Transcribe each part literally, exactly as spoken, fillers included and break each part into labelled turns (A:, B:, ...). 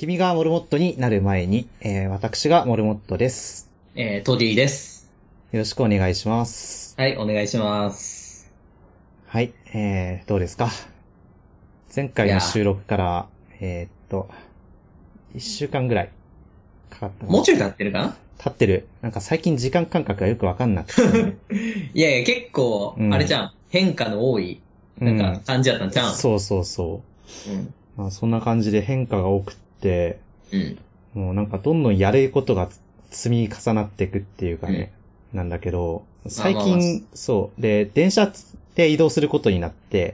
A: 君がモルモットになる前に、えー、私がモルモットです。
B: えー、トディです。
A: よろしくお願いします。
B: はい、お願いします。
A: はい、えー、どうですか？前回の収録から、えー、っと、一週間ぐらいかかったかな。
B: もうちょい経ってるかな？
A: 経ってる。なんか最近時間感覚がよくわかんなくて、ね。
B: いやいや、結構、うん、あれじゃん。変化の多い、なんか感じだったんちゃうん？
A: そうそうそう。うん。まあ、そんな感じで変化が多くって、うん。もうなんかどんどんやることが積み重なっていくっていうかね、うん、なんだけど、最近、まあまあ、そう。で、電車で移動することになって、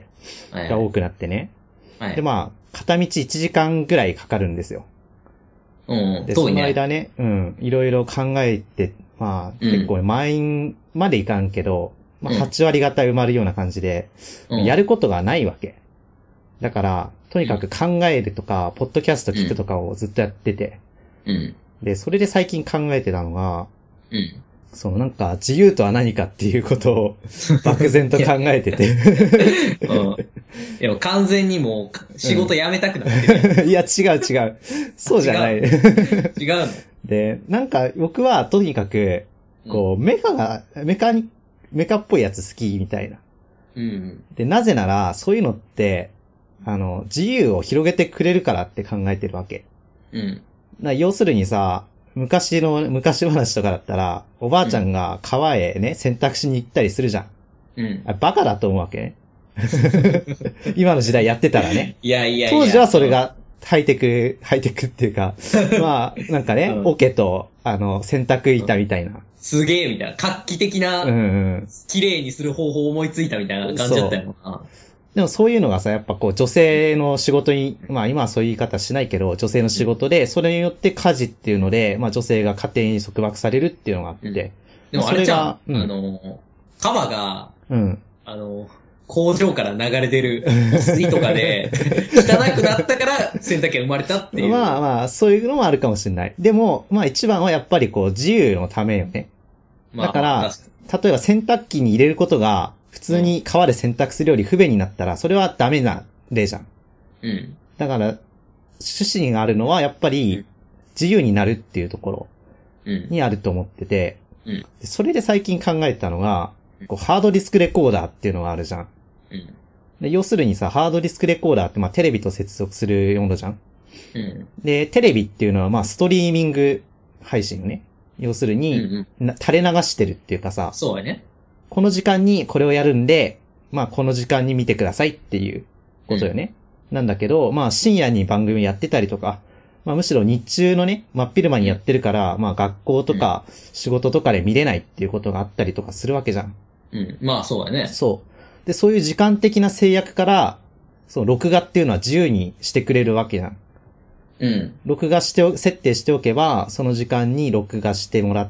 A: はいはい、が多くなってね。はい、で、まあ、片道いちじかんぐらいかかるんですよ。
B: うん、
A: で、その間ね、うん、いろいろ考えて、まあ、うん、結構満員までいかんけど、まあ、はち割方埋まるような感じで、うん、やることがないわけ。だから、とにかく考えるとか、うん、ポッドキャスト聞くとかをずっとやってて、うん。で、それで最近考えてたのが、うん。そのなんか、自由とは何かっていうことを、漠然と考えてて。
B: うん。でも完全にもう、仕事辞めたくなってる、
A: うん。いや、違う違う。そうじゃない。違う。
B: 違うの。
A: で、なんか、僕はとにかく、こう、メカが、メカに、メカっぽいやつ好きみたいな。うん。で、なぜなら、そういうのって、あの、自由を広げてくれるからって考えてるわけ。うん。だ要するにさ、昔の、昔話とかだったら、おばあちゃんが川へね、洗濯しに行ったりするじゃん。うん。あ、バカだと思うわけね。今の時代やってたらね。
B: いやいやいや。
A: 当時はそれがハイテク、ハイテクっていうか、まあ、なんかね、うん、桶と、あの、洗濯板みたいな。うん、
B: すげえみたいな。画期的な、うんうん。綺麗にする方法を思いついたみたいな感じだったよな。
A: でもそういうのがさ、やっぱこう女性の仕事に、まあ今はそういう言い方しないけど、女性の仕事で、それによって家事っていうので、まあ女性が家庭に束縛されるっていうのがあって。うん、で
B: もあれじゃん、うん、あの、川が、うん、あの、工場から流れ出る水とかで、汚くなったから洗濯機が生まれたっていう。
A: まあまあ、そういうのもあるかもしれない。でも、まあ一番はやっぱりこう自由のためよね。だから、まあ、例えば洗濯機に入れることが、普通に川で洗濯するより不便になったら、それはダメな例じゃん。うん。だから、趣旨があるのは、やっぱり、自由になるっていうところにあると思ってて、うん。それで最近考えたのが、こうハードディスクレコーダーっていうのがあるじゃん。うん。で要するにさ、ハードディスクレコーダーって、まあ、テレビと接続するものじゃん。うん。で、テレビっていうのは、まあ、ストリーミング配信ね。要するに、うんうん、垂れ流してるっていうかさ、
B: そうやね。
A: この時間にこれをやるんで、まあこの時間に見てくださいっていうことよね。うん、なんだけど、まあ深夜に番組やってたりとか、まあむしろ日中のね、真っ昼間にやってるから、まあ学校とか仕事とかで見れないっていうことがあったりとかするわけじゃん。
B: うん。まあそうだね。
A: そう。で、そういう時間的な制約から、その録画っていうのは自由にしてくれるわけじゃん。うん。録画してお、設定しておけば、その時間に録画してもらって、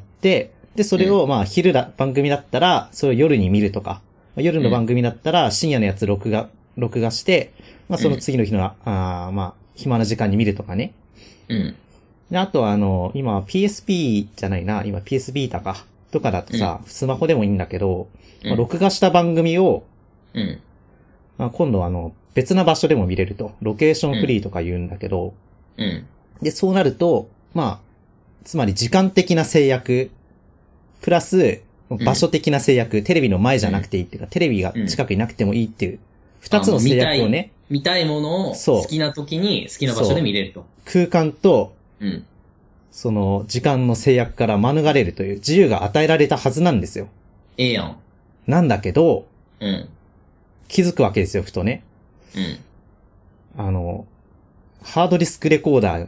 A: で、それをまあ昼だ、番組だったら、それを夜に見るとか、夜の番組だったら深夜のやつ録画、録画して、まあその次の日の、あまあ、暇な時間に見るとかね。うん。で、あとはあの、今 ピーエスピー じゃないな、今 ピーエス ビータか、とかだとさ、うん、スマホでもいいんだけど、まあ、録画した番組を、うん。まあ今度はあの、別な場所でも見れると、ロケーションフリーとか言うんだけど、うん。で、そうなると、まあ、つまり時間的な制約、プラス、場所的な制約、うん、テレビの前じゃなくていいっていうか、うん、テレビが近くになくてもいいっていう、二つの制約をね。
B: 見たい、見たいものを好きな時に好きな場所で見れると。
A: 空間と、うん、その時間の制約から免れるという自由が与えられたはずなんですよ。
B: ええやん。
A: なんだけど、うん、気づくわけですよ、ふとね。うん、あの、ハードディスクレコーダーって、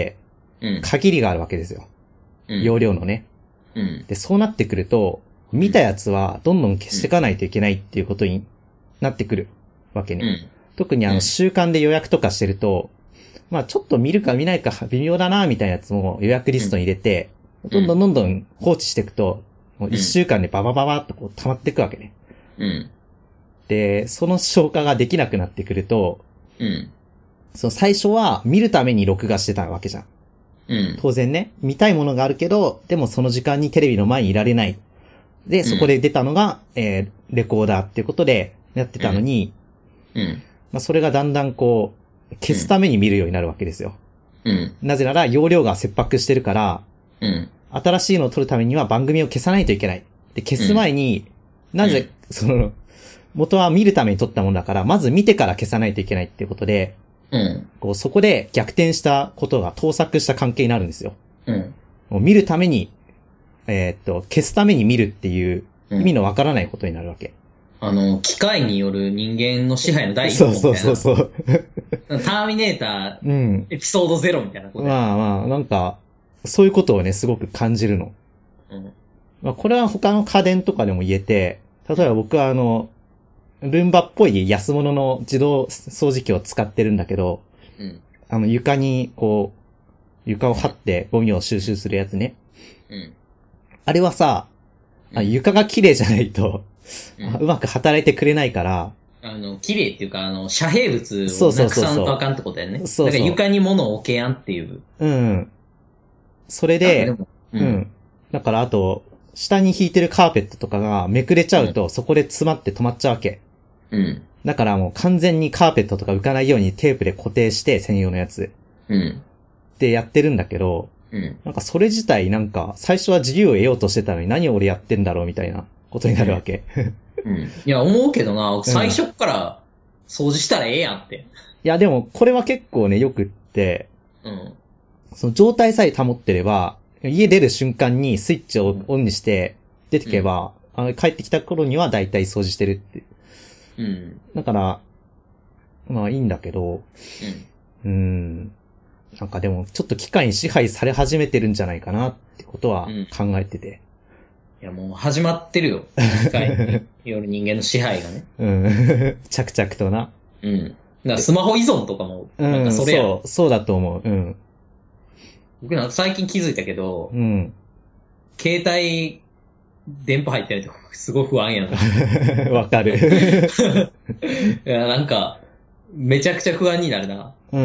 A: 限りがあるわけですよ。うん、容量のね。うん、で、そうなってくると、見たやつはどんどん消していかないといけないっていうことになってくるわけね。うん、特にあの習慣で予約とかしてると、まあちょっと見るか見ないか微妙だなみたいなやつも予約リストに入れて、うん、どんどんどんどん放置していくと、もう一週間でババババッとこう溜まっていくわけね。うん、で、その消化ができなくなってくると、うん、その最初は見るために録画してたわけじゃん。うん、当然ね、見たいものがあるけど、でもその時間にテレビの前にいられない。で、そこで出たのが、うん、えー、レコーダーっていうことでやってたのに、うんうん、まあ、それがだんだんこう、消すために見るようになるわけですよ。
B: うん。
A: なぜなら容量が切迫してるから、
B: うん。
A: 新しいのを撮るためには番組を消さないといけない。で、消す前に、うん、なぜ、うん、その、元は見るために撮ったものだから、まず見てから消さないといけないっていうことで、
B: うん。
A: こう、そこで逆転したことが盗作した関係になるんですよ。
B: うん。
A: もう見るために、えー、っと、消すために見るっていう意味のわからないことになるわけ。
B: あの、機械による人間の支配の第一歩みたいな。
A: そうそうそう
B: そう。ターミネーター、うん、エピソードゼロみたいなこと。
A: まあまあ、なんか、そういうことをね、すごく感じるの。
B: うん。
A: まあ、これは他の家電とかでも言えて、例えば僕はあの、ルンバっぽい安物の自動掃除機を使ってるんだけど、
B: うん。
A: あの床にこう、床を張ってゴミを収集するやつね。
B: うん。
A: あれはさ、
B: うん、
A: 床が綺麗じゃないと、うん、うまく働いてくれないから、
B: あの、綺麗っていうか、あの、遮蔽物をなくさんとあかんってことだよね。そうそうそう。だから床に物を置けやんっていう。
A: うん。それで、でうん、うん。だからあと、下に引いてるカーペットとかがめくれちゃうと、うん、そこで詰まって止まっちゃうわけ。
B: うん。
A: だからもう完全にカーペットとか浮かないようにテープで固定して専用のやつ。
B: うん。
A: でやってるんだけど、
B: うん。
A: なんかそれ自体なんか最初は自由を得ようとしてたのに何を俺やってんだろうみたいなことになるわけ。
B: うん。いや、思うけどな、最初から掃除したらええやんって。うん、い
A: や、でもこれは結構ね、よくって、
B: うん。
A: その状態さえ保ってれば、家出る瞬間にスイッチをオンにして出てけば、うん、あの帰ってきた頃にはだいたい掃除してるって。
B: うん。
A: だから、まあいいんだけど、
B: うん。
A: うーん。なんかでも、ちょっと機械に支配され始めてるんじゃないかなってことは考えてて。
B: うん、いやもう始まってるよ。機械による人間の支配がね。
A: うん。着々とな。
B: うん。だからスマホ依存とかも、なんかそれや、
A: うん、そう、そうだと思う。うん。
B: 僕なんか最近気づいたけど、
A: うん。
B: 携帯、電波入ってないとすごい不安や
A: な。わかる。
B: いや、なんか、めちゃくちゃ不安になるな。
A: うん。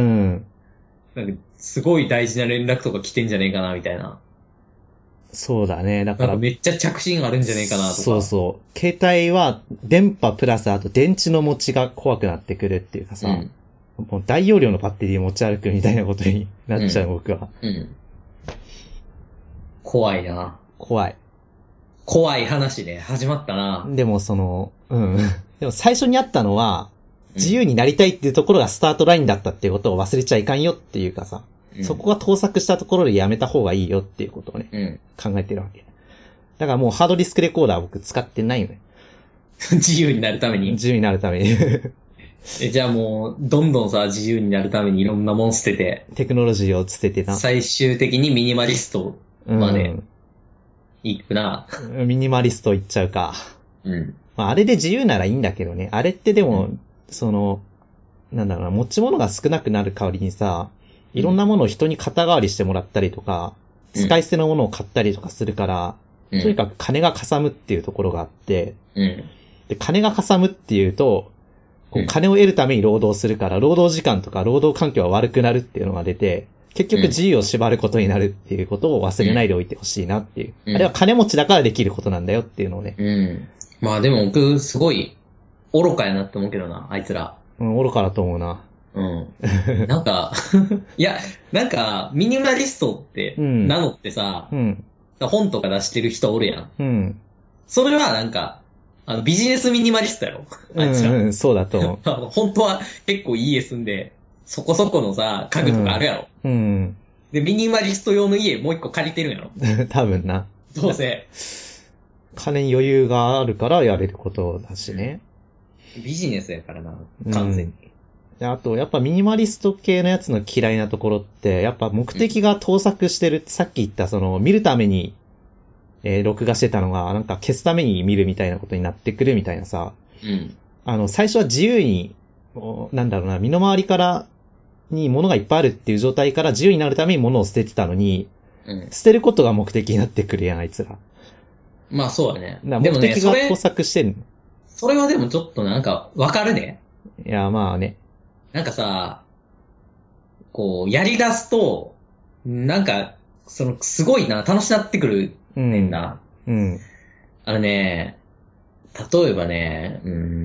B: なんか、すごい大事な連絡とか来てんじゃねえかな、みたいな。
A: そうだね。だから。
B: なんかめっちゃ着信あるんじゃねえかな、とか。
A: そうそう。携帯は、電波プラスあと電池の持ちが怖くなってくるっていうかさ、うん、もう大容量のバッテリー持ち歩くみたいなことになっちゃう、うん、僕は。
B: うん。怖いな。
A: 怖い。
B: 怖い話で始まったな。
A: でもその、うん。でも最初にあったのは、自由になりたいっていうところがスタートラインだったっていうことを忘れちゃいかんよっていうかさ、うん、そこが盗作したところでやめた方がいいよっていうことをね、
B: うん、
A: 考えてるわけ。だからもうハードディスクレコーダー僕使ってないよね。
B: 自由になるために
A: 自由になるために
B: え。じゃあもう、どんどんさ、自由になるためにいろんなもん捨てて。
A: テクノロジーを捨ててな。
B: 最終的にミニマリストまで、行くな、
A: うん。ミニマリスト行っちゃうか。
B: うん。
A: まあ、あれで自由ならいいんだけどね。あれってでも、うん、その、なんだろうな、持ち物が少なくなる代わりにさ、いろんなものを人に肩代わりしてもらったりとか、うん、使い捨てのものを買ったりとかするから、うん、とにかく金がかさむっていうところがあって、
B: うん、
A: で金がかさむっていうと、こう金を得るために労働するから、労働時間とか労働環境が悪くなるっていうのが出て、結局自由を縛ることになるっていうことを忘れないでおいてほしいなっていう、うん。あれは金持ちだからできることなんだよっていうのをね。
B: うん。まあでも僕、すごい、愚かやなって思うけどな、あいつら。
A: うん、愚かだと思うな。
B: うん。なんか、いや、なんか、ミニマリストって名乗ってさ、
A: うん、
B: 本とか出してる人おるやん。
A: うん。
B: それはなんか、あの、ビジネスミニマリストやろ。あいつら。
A: うん、うん、そうだと思う。
B: 本当は結構いい家住んで、そこそこのさ、家具とかあるやろ。
A: うん。うん、
B: で、ミニマリスト用の家もう一個借りてるんやろ。
A: 多分な。
B: どうせ。
A: 金に余裕があるからやれることだしね。
B: ビジネスやからな、完全に。
A: うん、あと、やっぱミニマリスト系のやつの嫌いなところって、やっぱ目的が盗作してるって、うん、さっき言ったその、見るために、えー、録画してたのが、なんか消すために見るみたいなことになってくるみたいなさ。
B: うん。
A: あの、最初は自由に、なんだろうな、身の回りから、に物がいっぱいあるっていう状態から自由になるために物を捨ててたのに、
B: うん、
A: 捨てることが目的になってくるやん、あいつら。
B: まあそうだね。
A: だ目的が盗作してんの。
B: それはでもちょっとなんか、わかるね。
A: いや、まあね。
B: なんかさ、こう、やり出すと、なんか、その、すごいな、楽しなってくるねんな。
A: うん。うん、
B: あのね、例えばね、うーん、 、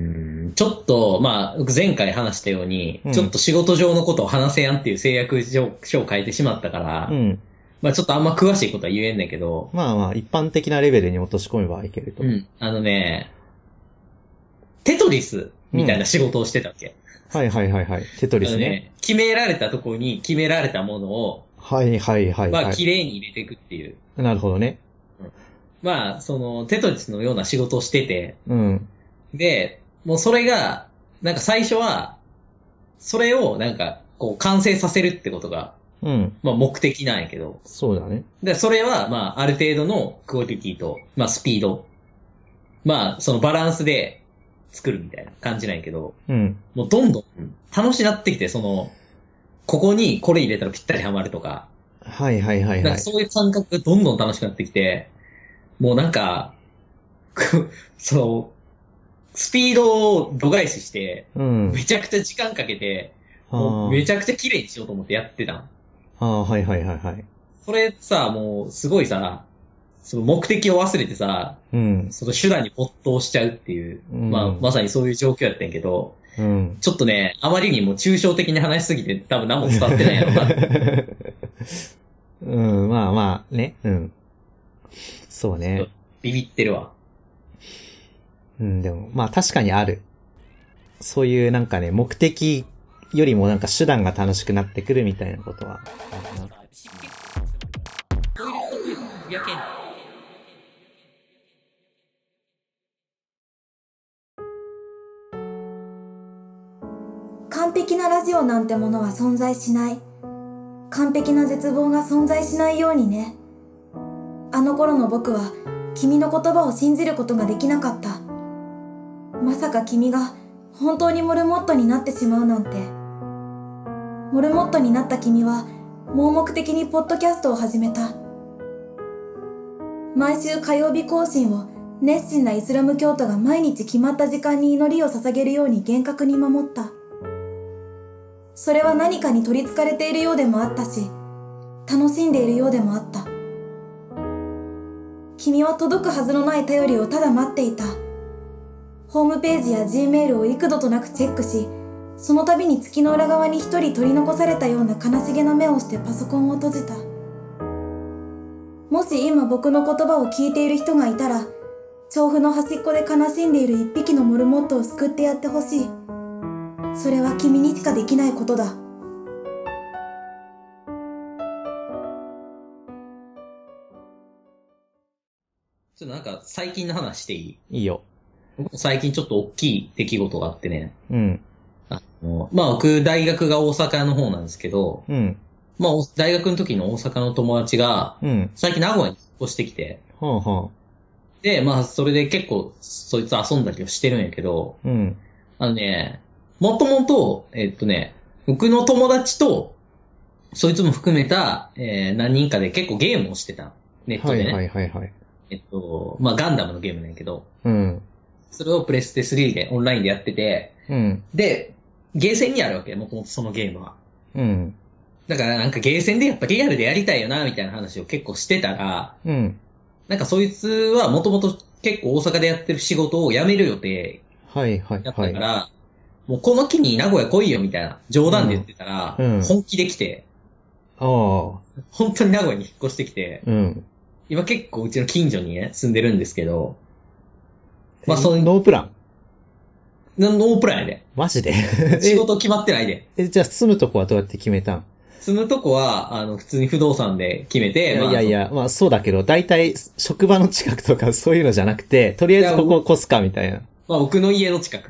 B: ちょっと、まあ、前回話したように、うん、ちょっと仕事上のことを話せやんっていう制約書を書いてしまったから、うん、まあちょっとあんま詳しいことは言えんねんけど。
A: まあまあ、一般的なレベルに落とし込めばいけると。
B: うん。あのね、テトリスみたいな仕事をしてたっけ、
A: うん、はいはいはいはい。テトリスね。あのね、
B: 決められたところに決められたものを、
A: はいはいはい、はい。
B: まあ綺麗に入れていくっていう。
A: なるほどね。
B: うん、まあ、その、テトリスのような仕事をしてて、
A: うん。
B: で、もうそれが、なんか最初は、それをなんか、こう完成させるってことが、
A: うん。
B: まあ目的なんやけど。
A: そうだね。
B: で、それは、まあある程度のクオリティと、まあスピード。まあそのバランスで作るみたいな感じなんやけど。
A: うん。
B: もうどんどん楽しなってきて、その、ここにこれ入れたらぴったりハマるとか。
A: はいはいはいはい。
B: なんかそういう感覚がどんどん楽しくなってきて、もうなんか、その、スピードを度外視して、うん、めちゃくちゃ時間かけて、もうめちゃくちゃ綺麗にしようと思ってやってたん。
A: ああ、はいはいはいはい。
B: それさ、もうすごいさ、その目的を忘れてさ、
A: うん、
B: その手段に没頭しちゃうっていう、うん、まあまさにそういう状況やったんやけど、
A: うん、
B: ちょっとね、あまりにも抽象的に話しすぎて多分何も伝わってないやろな。
A: うん、まあまあ、ね、うん。そうね。
B: ビビってるわ。
A: うん、でも、まあ確かにある。そういうなんかね、目的よりもなんか手段が楽しくなってくるみたいなことはあるな。
C: 完璧なラジオなんてものは存在しない。完璧な絶望が存在しないようにね。あの頃の僕は君の言葉を信じることができなかった。まさか君が本当にモルモットになってしまうなんて。モルモットになった君は盲目的にポッドキャストを始めた。毎週火曜日更新を熱心なイスラム教徒が毎日決まった時間に祈りを捧げるように厳格に守った。それは何かに取り憑かれているようでもあったし、楽しんでいるようでもあった。君は届くはずのない頼りをただ待っていた。ホームページや Gmail を幾度となくチェックし、その度に月の裏側に一人取り残されたような悲しげな目をしてパソコンを閉じた。もし今僕の言葉を聞いている人がいたら、調布の端っこで悲しんでいる一匹のモルモットを救ってやってほしい。それは君にしかできないことだ。
B: ちょっとなんか最近の話していい？
A: いいよ。
B: 最近ちょっと大きい出来事があってね。
A: うん。
B: あの、まあ僕大学が大阪の方なんですけど、
A: うん。
B: まあ大学の時の大阪の友達が、
A: うん。
B: 最近名古屋に引っ越してきて、
A: はあはあ。
B: で、まあそれで結構そいつ遊んだりをしてるんやけど、
A: うん。
B: あのね、もともと、えっとね、僕の友達と、そいつも含めた、えー、何人かで結構ゲームをしてた。ネットでね。
A: はいはいはいはい。
B: えっと、まあガンダムのゲームなんやけど、
A: うん。
B: それをプレステスリーでオンラインでやってて、
A: うん。
B: で、ゲーセンにあるわけ、もともとそのゲームは。
A: うん。
B: だからなんかゲーセンでやっぱリアルでやりたいよな、みたいな話を結構してたら、
A: うん。
B: なんかそいつはもともと結構大阪でやってる仕事を辞める予定
A: はいはいはい。
B: だったから、もうこの機に名古屋来いよみたいな冗談で言ってたら、
A: うんうん、
B: 本気で来て、
A: ああ。
B: 本当に名古屋に引っ越してきて、
A: うん、
B: 今結構うちの近所にね、住んでるんですけど、
A: まあそういう。ノープラン
B: ノープランやで。
A: マジで
B: 仕事決まってないで。
A: え、じゃあ住むとこはどうやって決めたん？
B: 住むとこは、あの、普通に不動産で決めて、
A: いやいやいや、まあそうだけど、大体職場の近くとかそういうのじゃなくて、とりあえずここを越すかみたいな。
B: まあ僕の家の近く。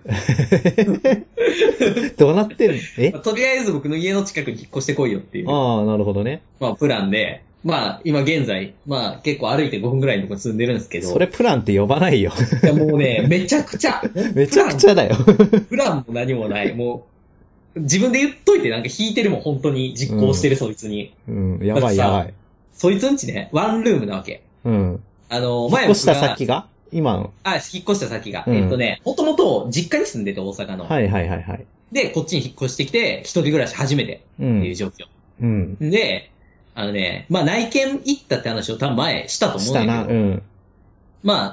A: どうなってんの？え、
B: まあ、とりあえず僕の家の近くに引っ越してこいよっていう。
A: ああ、なるほどね。
B: まあプランで、まあ今現在、まあ結構歩いてごふんぐらいのところに住んでるんですけど。
A: それプランって呼ばないよ。
B: いやもうね、めちゃくちゃ。
A: めちゃくちゃだよ。
B: プランも何もない。もう、自分で言っといてなんか引いてるもん、本当に実行してる、うん、そいつに。
A: うん、やばいやばい。
B: そいつんちね、ワンルームなわけ。
A: うん。
B: あの、
A: 前引っ越した先が今の。
B: あ、引っ越した先が。うん、えっとね、もともと実家に住んでて大阪の。
A: はいはいはいはい。
B: で、こっちに引っ越してきて、一人暮らし初めてっていう状況。
A: うん。
B: で、あのね、まあ内見行ったって話を多分前したと思うんだけど。
A: したな、うん。
B: まあ、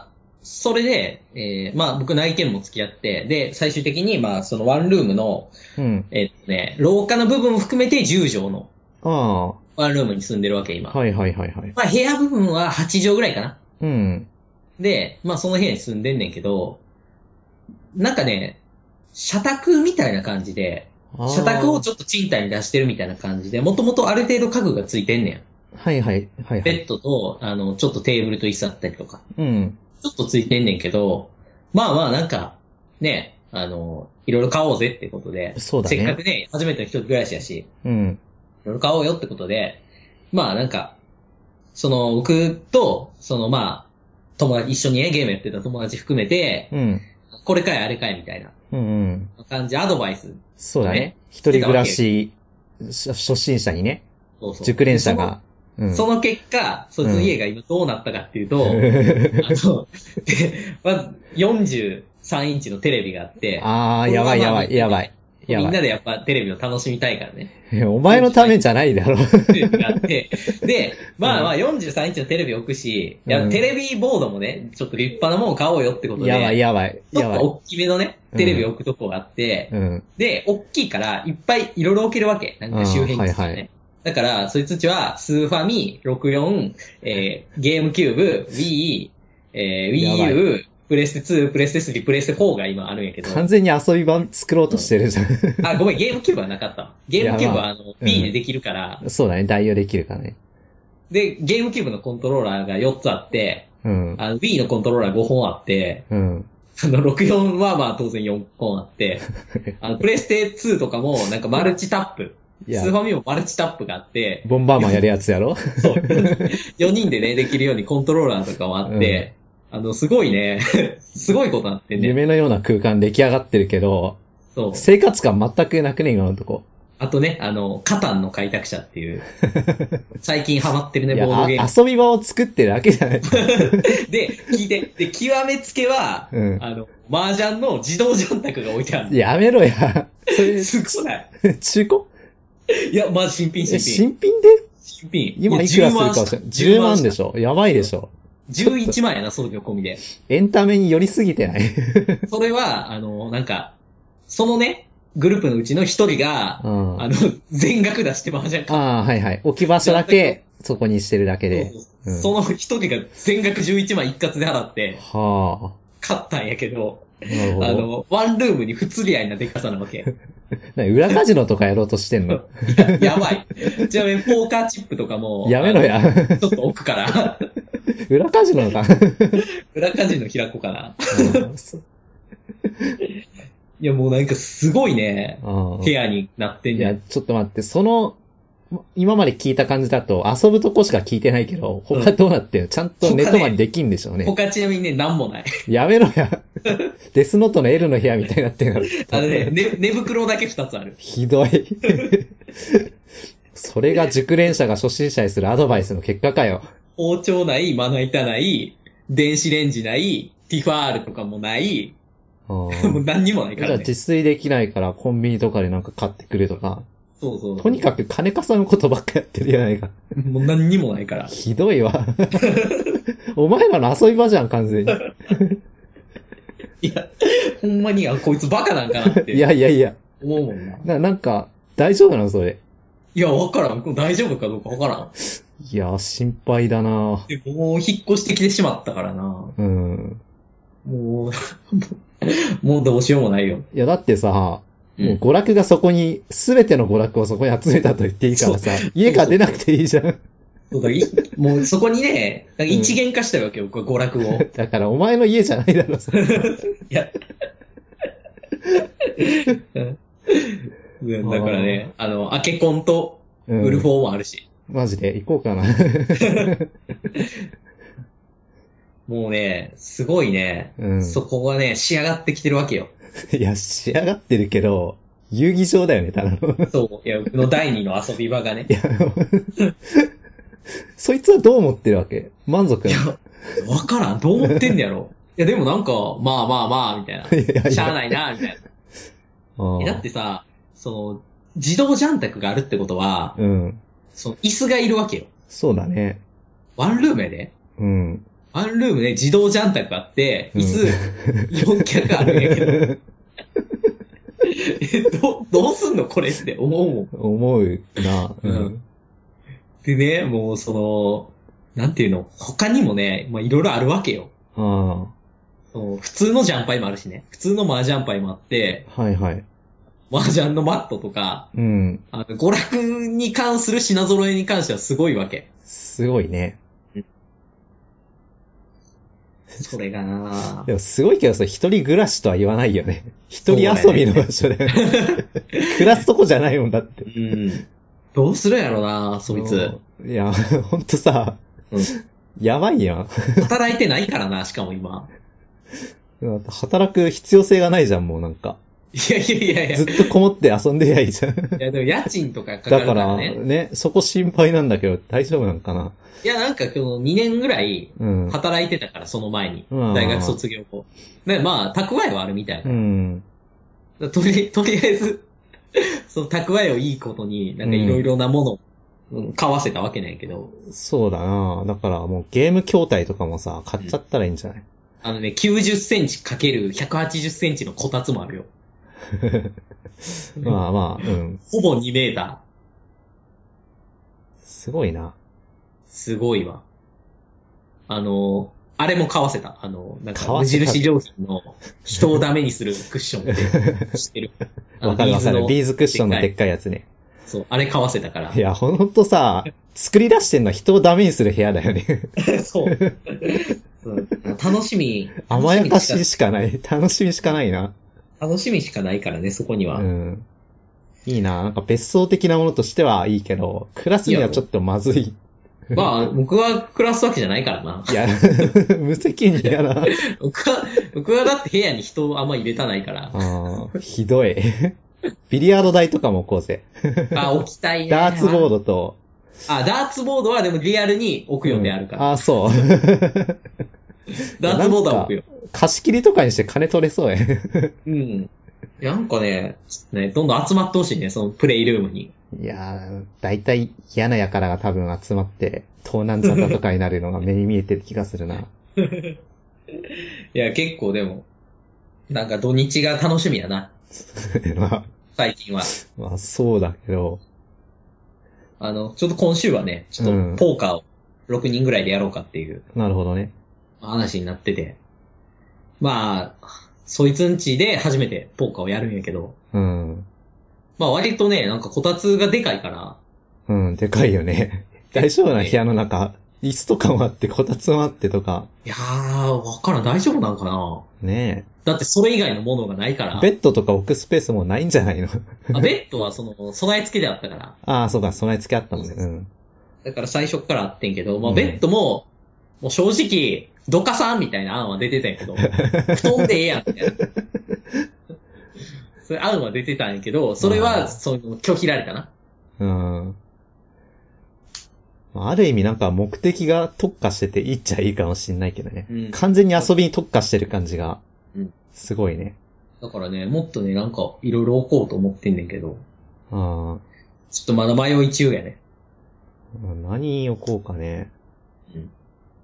B: それで、えー、まあ僕内見も付き合って、で、最終的にまあそのワンルームの、うん、えー、っとね、廊下の部分も含めてじゅうじょうの、ああ。ワンルームに住んでるわけ、今。
A: はいはいはいはい。
B: まあ部屋部分ははちじょうぐらいかな。
A: うん。
B: で、まあその部屋に住んでんねんけど、なんかね、社宅みたいな感じで、社宅をちょっと賃貸に出してるみたいな感じで、もともとある程度家具がついてんねん。
A: はいはいはい、はい。
B: ベッドと、あの、ちょっとテーブルと椅子あったりとか。
A: うん。
B: ちょっとついてんねんけど、まあまあなんか、ね、あの、いろいろ買おうぜってことで。
A: そうだね。
B: せっかくね、初めての一人暮らしやし。
A: うん。
B: いろいろ買おうよってことで、まあなんか、その、僕と、そのまあ、友達、一緒にね、ゲームやってた友達含めて、
A: うん。
B: これかいあれかいみたいな。
A: うんうん。
B: 感じ、アドバイス、ね。
A: そうだね。一人暮らし、初心者にね。
B: そうそう。
A: 熟練者が。
B: その、うん、その結果、そいつの家が今どうなったかっていうと、うん、あの、で、まずよんじゅうさんインチのテレビがあって、
A: ああ、やばいやばい、やばい。
B: みんなでやっぱテレビを楽しみたいからね。
A: お前のためじゃないだろ。
B: があって、で、まあまあよんじゅうさんインチのテレビ置くし、いや、テレビボードもね、ちょっと立派なものを買おうよってことで。
A: やばいやばい。
B: ちょっと大きめのね、テレビ置くとこがあって、
A: うん、
B: で、大きいからいっぱいいろいろ置けるわけ。なんか周辺に、ね。はいはい。だから、そいつちは、スーファミ、ろくじゅうよん、えー、ゲームキューブ、Wii、えー、Wii U、プレステツー、プレステスリー、プレステフォーが今あるんやけど。
A: 完全に遊び場作ろうとしてるじゃん。
B: うん、あ、ごめん、ゲームキューブはなかった。ゲームキューブはあの、B でできるから、
A: うん。そうだね、代用できるからね。
B: で、ゲームキューブのコントローラーがよっつあって、
A: うん。
B: あの、Wii のコントローラーごほんあって、
A: うん。
B: あの、ろくじゅうよんはまあ当然よんほんあって、あの、プレステツーとかもなんかマルチタップ。スーファミもマルチタップがあって。
A: ボンバーマンやるやつやろ
B: そう。よにんでね、できるようにコントローラーとかもあって、うん、あの、すごいね、すごいことなってんね。
A: 夢のような空間出来上がってるけど、そう。生活感全くなくね、今のとこ。
B: あとね、あの、カタンの開拓者っていう、最近ハマってるね、ボードゲーム。
A: 遊び場を作ってるだけじゃない
B: で、聞いて、で、極めつけは、うん、あの、麻雀の自動ジャンタクが置いてある。
A: やめろや。
B: それすごない。
A: 中古
B: いや、まじ新品、新品。
A: 新品で
B: 新品。
A: 今いくらするかもしれない。じゅうまんでしょ。やばいでしょ。
B: じゅういちまんやな、送料込みで。
A: エンタメに寄りすぎてない
B: それは、あの、なんか、そのね、グループのうちの一人が、うん、あの、全額出して麻雀か。
A: ああ、はいはい。置き場所だけ、そこにしてるだけで。
B: そうそう、うん、その一人が全額じゅういちまん一括で払って、
A: はあ。
B: 買ったんやけど、あの、ワンルームに不釣り合いなデカさなわけ。
A: 裏カジノとかやろうとしてんの
B: や, やばい。ちなみにポーカーチップとかも。
A: やめろや。
B: ちょっと置くから。
A: 裏カジノか。
B: 裏カジノ開こうかな。いやもうなんかすごいね、部屋になってんねん。
A: いや、ちょっと待って、その、今まで聞いた感じだと遊ぶとこしか聞いてないけど、他どうなってんの、うん、ちゃんとネットまでできんでしょうね。
B: 他ちなみにね、なんもない。
A: やめろや。デスノートの L の部屋みたいになってんの。
B: あのね、ね、寝袋だけ二つある。
A: ひどい。それが熟練者が初心者にするアドバイスの結果かよ。
B: 包丁ない、まな板ない、電子レンジない、ティファールとかもない、もう何にもないからね。
A: じゃあ自炊できないからコンビニとかでなんか買ってくるとか。
B: そうそうそう。
A: とにかく金稼ぐことばっかやってるじゃないか。
B: もう何にもないから。
A: ひどいわ。お前らの遊び場じゃん、完全に。
B: いや、ほんまに、あ、こいつバカなんかなって。
A: いやいやいや。
B: 思うもんな。
A: な、なんか、大丈夫なのそれ。
B: いや、わからん。大丈夫かどうかわからん。
A: いや、心配だな。
B: でもう引っ越してきてしまったからな。
A: うん。
B: もう、もうどうしようもないよ。
A: いや、だってさ、もう娯楽がそこに、すべての娯楽をそこに集めたと言っていいからさ、家から出なくていいじゃん。
B: そうだ、もうそこにね、一元化したわけよ、うん、娯楽を。
A: だからお前の家じゃないだろ、それ。い
B: や。だからね、あの、アケコンとウルフォーもあるし。
A: うん、マジで行こうかな。
B: もうね、すごいね、うん、そこがね、仕上がってきてるわけよ。
A: いや、仕上がってるけど、遊戯場だよね、ただの。
B: そう。いや、僕の第二の遊び場がね。いや、
A: そいつはどう思ってるわけ？満足なの？
B: いや、わからん。どう思ってんだやろ。いや、でもなんか、まあまあまあ、みたいな。いやいやしゃあないな、みたいな。だってさ、その、自動ジャンタクがあるってことは、
A: うん。
B: その、椅子がいるわけよ。
A: そうだね。
B: ワンルームやで。
A: うん。
B: ワンルームね、自動ジャン卓あって、椅子よん脚あるんやけど。え、ど、どうすんのこれって思うもん。
A: 思うな。
B: うん。でね、もうその、なんていうの、他にもね、まあいろいろあるわけよ。
A: あ
B: あ。普通のジャンパイもあるしね。普通の麻雀パイもあって。
A: はいはい。
B: 麻雀のマットとか。
A: うん。
B: あの、娯楽に関する品揃えに関してはすごいわけ。
A: すごいね。うん。
B: それがな
A: でもすごいけどさ、一人暮らしとは言わないよね。一人遊びの場所で。暮らすとこじゃないもんだって。
B: うん。どうするやろなそいつ。
A: いや、ほんとさ、うん、やばいやん。
B: 働いてないからな、しかも今。
A: 働く必要性がないじゃん、もうなんか。
B: いやいやいやいや。
A: ずっとこもって遊んでりゃいいじゃん。い
B: や、でも家賃とかかかるからね。
A: だからね、そこ心配なんだけど、大丈夫なんかな。
B: いや、なんかこのにねんぐらい、働いてたから、うん、その前に。大学卒業後。で、まあ、蓄えはあるみたいな。うん。とり、とりあえず、その蓄えをいいことに、なんかいろいろなもの、うん、買わせたわけないけど。
A: そうだな。だからもうゲーム筐体とかもさ、買っちゃったらいいんじゃない？うん、
B: あのね、きゅうじゅっセンチかけるひゃくはちじゅっセンチのこたつもあるよ。
A: まあまあ、うん。
B: ほぼにメーター。
A: すごいな。
B: すごいわ。あの、あれも買わせた。あの、なんか無印良品の人をダメにするクッションって知ってる？
A: わかるわかる。ビーズクッションのでっかいやつね。
B: そう、あれ買わせたから。
A: いや、ほんとさ、作り出してんのは人をダメにする部屋だよね。
B: そう。楽しみ。
A: 甘やかししかない。楽しみしかないな。
B: 楽しみしかないからね、そこには。
A: うん。いいな。なんか別荘的なものとしてはいいけど、暮らすにはちょっとまずい。
B: まあ、僕は暮らすわけじゃないからな。
A: いや、無責任やな。
B: 僕は、僕はだって部屋に人をあんま入れたないから。
A: ああ、ひどい。ビリヤード台とかも置こうぜ。
B: あ、置きたいね。
A: ダーツボードと。
B: あ、ダーツボードはでもリアルに置く予定あるから。
A: うん、あ、そう。
B: ダーツボードは置くよ。
A: 貸し切りとかにして金取れそうや。
B: うん。なんかね、ね、どんどん集まってほしいね、そのプレイルームに。
A: いやー、だいたい嫌な輩が多分集まって、盗難沙汰とかになるのが目に見えてる気がするな。い
B: や、結構でも、なんか土日が楽しみやな。まあ、最近は。
A: まあ、そうだけど。
B: あの、ちょっと今週はね、ちょっとポーカーをろくにんぐらいでやろうかっていう。
A: うん、なるほどね。
B: 話になってて。まあ、そいつんちで初めてポーカーをやるんやけど。
A: うん。
B: まあ割とね、なんかこたつがでかいから。
A: うん、でかいよね。大丈夫な部屋の中、椅子とかもあって、こたつもあってとか。
B: いやー、わからん、大丈夫なのかな
A: ねえ。
B: だってそれ以外のものがないから。
A: ベッドとか置くスペースもないんじゃないの？
B: あ、ベッドはその、備え付けであったから。
A: ああ、そうか、備え付けあったもんね。うん。
B: だから最初からあってんけど、まあベッドも、もう正直、どかさんみたいな案は出てたんやけど、布団でええやん、みたいな。それ案は出てたんやけど、それは、その、拒否られたな。
A: うん。ある意味なんか目的が特化してていいっちゃいいかもしんないけどね。うん、完全に遊びに特化してる感じが、すごいね。
B: だからね、もっとね、なんか、いろいろ置こうと思ってんねんけど。
A: ああ。
B: ちょっとまだ迷い中やね。
A: 何置こうかね。うん。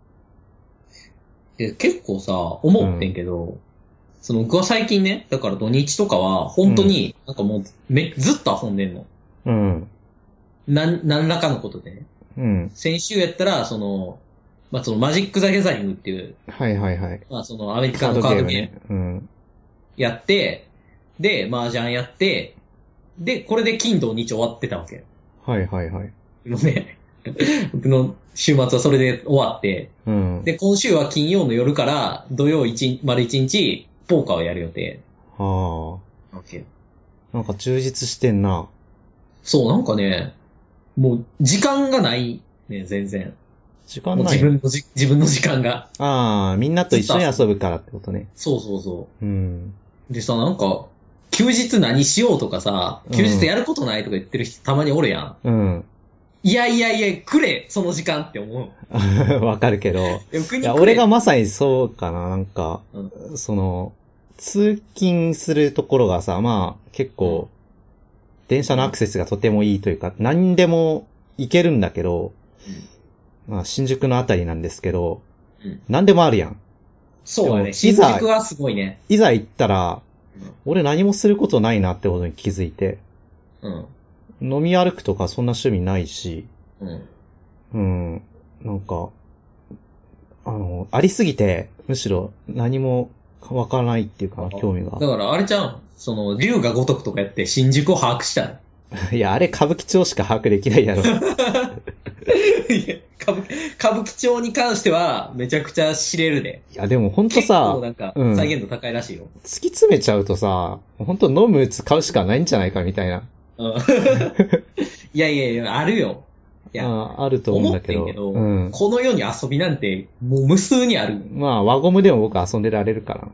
B: で、結構さ、思ってんけど、うん、その僕は最近ね、だから土日とかは、本当に、なんかもう、め、ずっと遊んでんの。
A: うん。
B: なん、何らかのことでね。
A: うん。
B: 先週やったら、その、まあ、そのマジック・ザ・ギャザリングっていう。
A: はいはいはい。
B: まあ、そのアメリカのカードゲーム。
A: ね、うん。
B: やって、で、麻雀やって、で、これで金土日終わってたわけ。
A: はいはいはい。
B: のね、僕の週末はそれで終わって、
A: うん。
B: で、今週は金曜の夜から土曜一、丸一日、ポーカーをやる予定。
A: は
B: あ。OK。
A: なんか充実してんな。
B: そう、なんかね、もう時間がないね、全然。
A: 時間ない
B: 自分のじ、自分の時間が。
A: ああ、みんなと一緒に遊ぶからってことね。
B: そうそうそ
A: う。うん。
B: でさ、なんか、休日何しようとかさ、休日やることないとか言ってる人たまにおるやん。
A: うん。
B: いやいやいや、くれ、その時間って思
A: う。わかるけど。いや、俺がまさにそうかな、なんか、うん、その、通勤するところがさ、まあ、結構、電車のアクセスがとてもいいというか、何でも行けるんだけど、うん、まあ、新宿のあたりなんですけど、 うん、何でもあるやん。
B: そうだね。新宿はすごいね。
A: いざ行ったら、うん、俺何もすることないなってことに気づいて。うん。飲み歩くとかそんな趣味ないし。うん。うん。なんか、あの、ありすぎて、むしろ何もわからないっていうかな、興味が。
B: だからあれちゃん、その、龍が如くとかやって新宿を把握した
A: いや、あれ歌舞伎町しか把握できないやろ。いや
B: 歌舞、歌舞伎町に関しては、めちゃくちゃ知れるで。
A: いや、でもほんとさ、
B: なんか、再現度高いらしいよ、うん。
A: 突き詰めちゃうとさ、ほんと飲む、使うしかないんじゃないかみたいな。うん、
B: いやいやいや、あるよ。いや、
A: あ, あると思うんだけど。思ってんけど、
B: うん、この世に遊びなんて、もう無数にある。
A: まあ、輪ゴムでも僕遊んでられるから。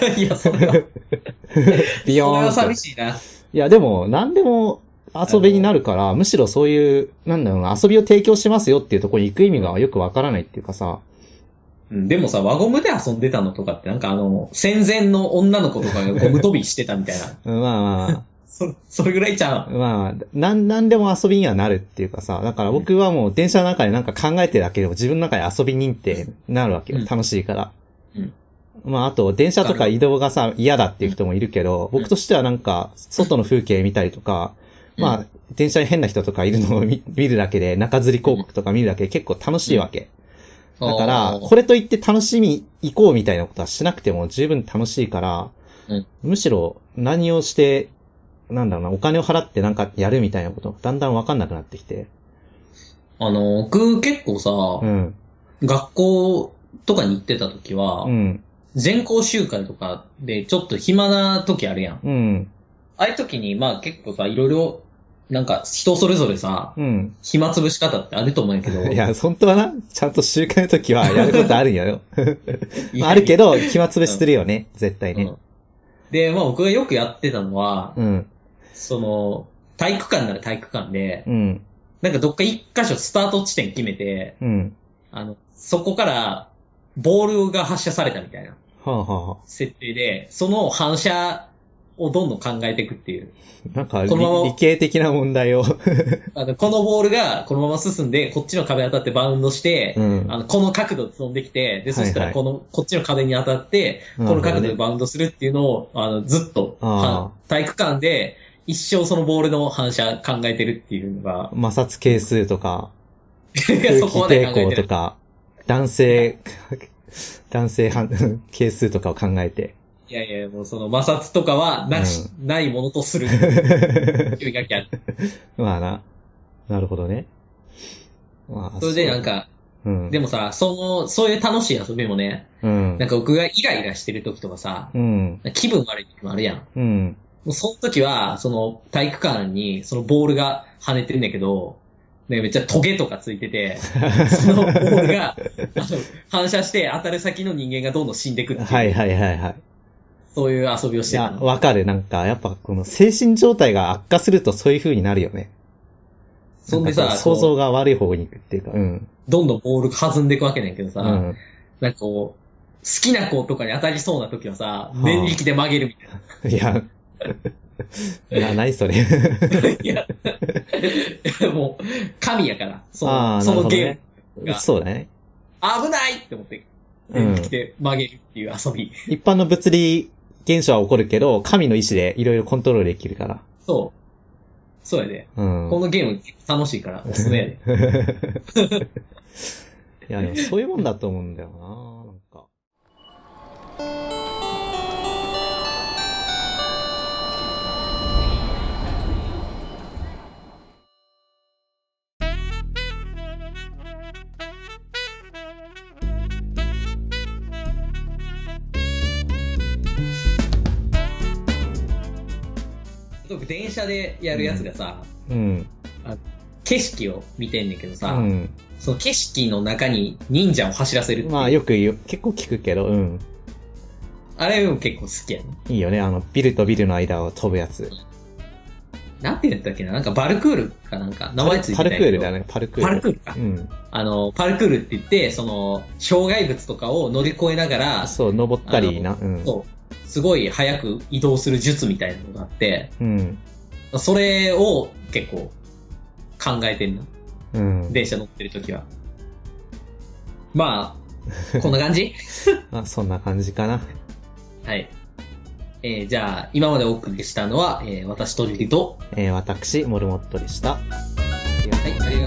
B: いや、それは。ビヨーン。それは寂しいな。
A: いや、でも、何でも遊びになるから、むしろそういう、なんだろうな、遊びを提供しますよっていうところに行く意味がよくわからないっていうかさ。
B: うん、でもさ、輪ゴムで遊んでたのとかって、なんかあの、戦前の女の子とかがゴム飛びしてたみたいな。
A: まあまあ。
B: そ、それぐらいちゃう。
A: まあ、なん、なんでも遊びにはなるっていうかさ、だから僕はもう電車の中でなんか考えてるだけでも自分の中で遊び人ってなるわけよ。うん、楽しいから。うん。まああと、電車とか移動がさ、嫌だっていう人もいるけど、僕としてはなんか、外の風景見たりとか、うん、まあ、電車に変な人とかいるのを 見, 見るだけで、中吊り広告とか見るだけで結構楽しいわけ。うん、だから、これといって楽しみ行こうみたいなことはしなくても十分楽しいから、うん、むしろ何をして、なんだろうな、お金を払ってなんかやるみたいなことだんだんわかんなくなってきて。
B: あの、僕結構さ、うん、学校とかに行ってた時は、うん、全校集会とかでちょっと暇な時あるやん。うん、ああいう時に、まあ結構さ、いろいろ、なんか人それぞれさ、うん、暇つぶし方ってあると思うんやけど。
A: いや、本当はな、ちゃんと集会の時はやることあるんやよ。まあ、あるけど、暇つぶしするよね、うん、絶対ね、うん。
B: で、まあ僕がよくやってたのは、うん、その、体育館なら体育館で、うん、なんかどっか一箇所スタート地点決めて、うん、あの、そこからボールが発射されたみたいな、はあはあ、設定で、その反射をどんどん考えていくっていう。
A: なんかこのまま理系的な問題を
B: あの。このボールがこのまま進んで、こっちの壁当たってバウンドして、うん、あのこの角度で飛んできて、で、そしたらこの、はいはい、こっちの壁に当たって、この角度でバウンドするっていうのを、あのずっと体育館で一生そのボールの反射考えてるっていうのが。
A: 摩擦係数とか、空気抵抗とか、男性、男性係数とかを考えて。
B: いやいや、もうその摩擦とかはなし、うん、ないものとする。注意書きある。
A: まあな。なるほどね。
B: まあ、それでなんか、うん、でもさ、その、そういう楽しい遊びもね、うん、なんか僕がイライラしてる時とかさ、うん、気分悪い時もあるやん。うん、もうその時は、その体育館にそのボールが跳ねてるんだけど、ね、めっちゃトゲとかついてて、そのボールがあの反射して当たる先の人間がどんどん死んでくっていう。
A: はいはいはいはい。
B: そういう遊びをしてた。
A: いや、わかる。なんか、やっぱこの精神状態が悪化するとそういう風になるよね。そんでさ、想像が悪い方に行くっていうか、うん。
B: どんどんボールが弾んでいくわけねんけどさ、うん、なんかこう、好きな子とかに当たりそうな時はさ、念力で曲げるみたいな。
A: いや、いや、何それ。
B: いや、もう、神やから、その、そのゲームが。
A: そうだね。
B: 危ないって思って、念力で曲げるっていう遊び。
A: うん、一般の物理現象は起こるけど、神の意志でいろいろコントロールできるから。
B: そう。そうやで。うん、このゲーム楽しいからおすすめやで。
A: いや、でもそういうもんだと思うんだよな、なんか。
B: 電車でやるやつがさ、うん、あ景色を見てんねんけどさ、うん、その景色の中に忍者を走らせるっていう。
A: まあよく言う、結構聞くけど、うん。
B: あれも結構好きやね。
A: いいよね、あの、ビルとビルの間を飛ぶやつ。
B: なんて言ったっけな、なんかバルクールかなんか、名前ついてたけど。
A: パルクールだね、パルクール。
B: パルクールか。うん。あの、パルクールって言って、その、障害物とかを乗り越えながら、
A: そう、登ったりな、
B: うん。そう。すごい早く移動する術みたいなのがあって、うん、それを結構考えてんの、うん、電車乗ってるときは。まあ、 こんな感じ
A: あ、そんな感じかな。
B: はい。えー、じゃあ、今までお送りしたのは、えー、私とリリと、
A: えー、私、モルモットでした。はい、
B: ありがとうございます。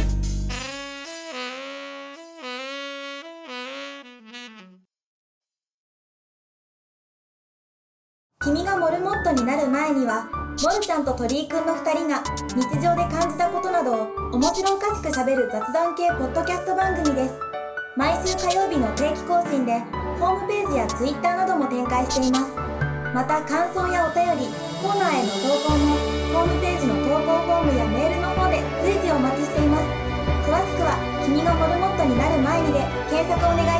C: 君がモルモットになる前には、モルちゃんと鳥居くんのふたりが日常で感じたことなどを面白おかしく喋る雑談系ポッドキャスト番組です。毎週火曜日の定期更新でホームページやツイッターなども展開しています。また感想やお便り、コーナーへの投稿もホームページの投稿フォームやメールの方で随時お待ちしています。詳しくは君がモルモットになる前にで検索お願いします。